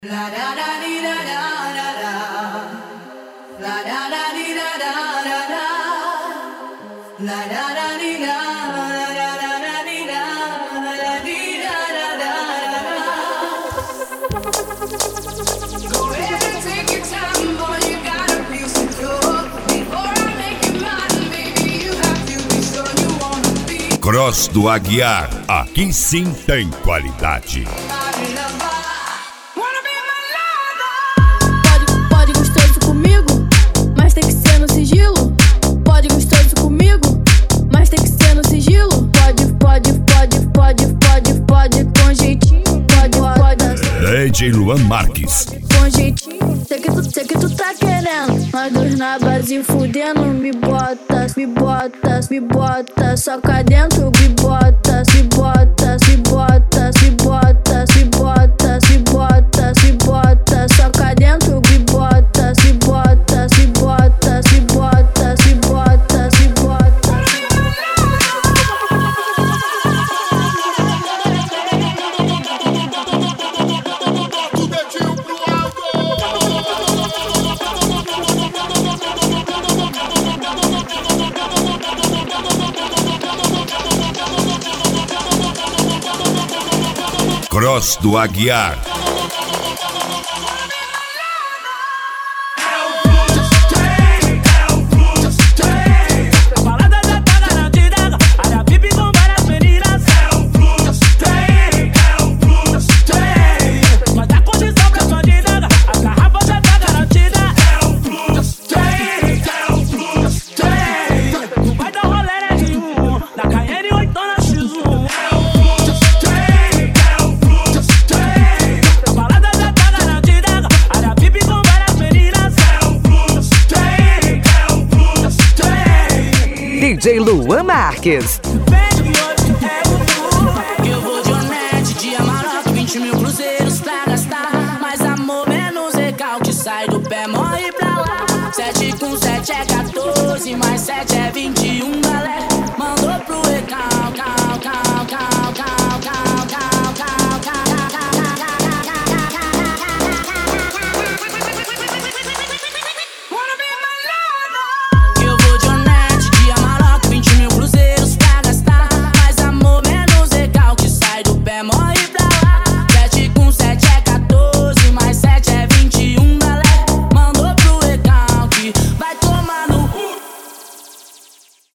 Cross do Aguiar, aqui sim tem qualidade. Pode gostoso comigo, mas tem que ser no sigilo. Pode gostoso comigo, mas tem que ser no sigilo. Pode com jeitinho. Pode. DJ Luan Marques. Com jeitinho, sei que tu tá querendo. Nós dois na base fudendo. Me bota, soca dentro. Me bota, soca dentro. Me bota. Cross do Aguiar. DJ Luan Marques. Eu vou de Onete, de Amarok, 20 mil cruzeiros pra gastar. Mais amor, menos recalque, sai do pé, morre pra lá. 7 com 7 é 14.